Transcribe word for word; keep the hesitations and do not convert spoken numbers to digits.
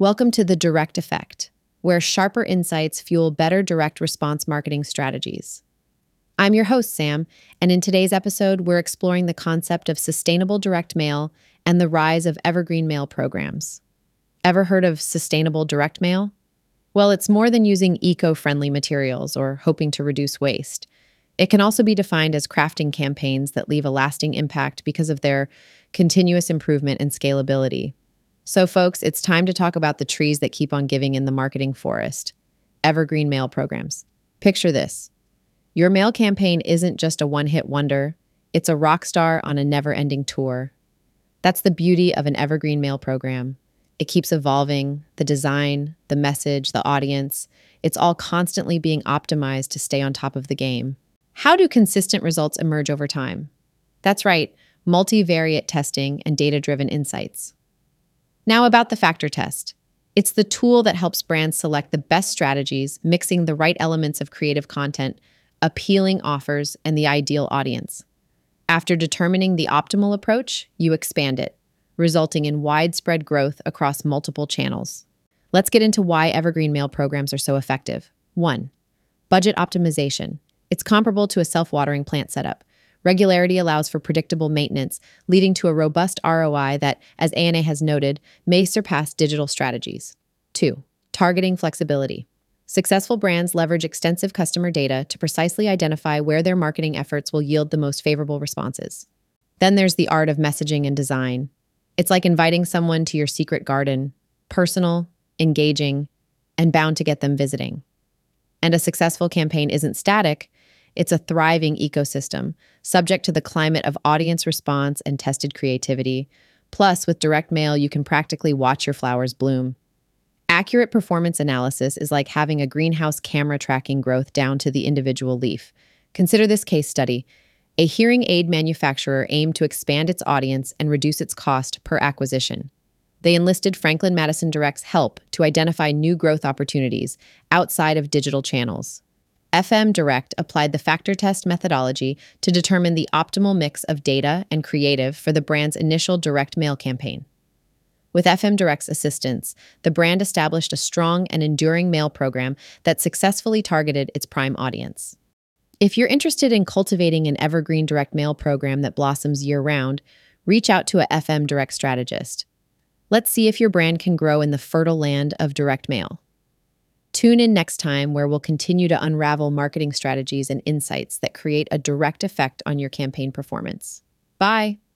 Welcome to the Direct Effect, where sharper insights fuel better direct response marketing strategies. I'm your host, Sam, and in today's episode, we're exploring the concept of sustainable direct mail and the rise of evergreen mail programs. Ever heard of sustainable direct mail? Well, it's more than using eco-friendly materials or hoping to reduce waste. It can also be defined as crafting campaigns that leave a lasting impact because of their continuous improvement and scalability. So, folks, it's time to talk about the trees that keep on giving in the marketing forest. Evergreen mail programs. Picture this. Your mail campaign isn't just a one-hit wonder. It's a rock star on a never-ending tour. That's the beauty of an evergreen mail program. It keeps evolving, the design, the message, the audience. It's all constantly being optimized to stay on top of the game. How do consistent results emerge over time? That's right, multivariate testing and data-driven insights. Now about the factor test. It's the tool that helps brands select the best strategies, mixing the right elements of creative content, appealing offers, and the ideal audience. After determining the optimal approach, you expand it, resulting in widespread growth across multiple channels. Let's get into why evergreen mail programs are so effective. One, budget optimization. It's comparable to a self-watering plant setup. Regularity allows for predictable maintenance, leading to a robust R O I that, as A N A has noted, may surpass digital strategies. Two, targeting flexibility. Successful brands leverage extensive customer data to precisely identify where their marketing efforts will yield the most favorable responses. Then there's the art of messaging and design. It's like inviting someone to your secret garden, personal, engaging, and bound to get them visiting. And a successful campaign isn't static. It's a thriving ecosystem, subject to the climate of audience response and tested creativity. Plus, with direct mail, you can practically watch your flowers bloom. Accurate performance analysis is like having a greenhouse camera tracking growth down to the individual leaf. Consider this case study. A hearing aid manufacturer aimed to expand its audience and reduce its cost per acquisition. They enlisted Franklin Madison Direct's help to identify new growth opportunities outside of digital channels. F M Direct applied the factor test methodology to determine the optimal mix of data and creative for the brand's initial direct mail campaign. With F M Direct's assistance, the brand established a strong and enduring mail program that successfully targeted its prime audience. If you're interested in cultivating an evergreen direct mail program that blossoms year-round, reach out to a F M Direct strategist. Let's see if your brand can grow in the fertile land of direct mail. Tune in next time where we'll continue to unravel marketing strategies and insights that create a direct effect on your campaign performance. Bye!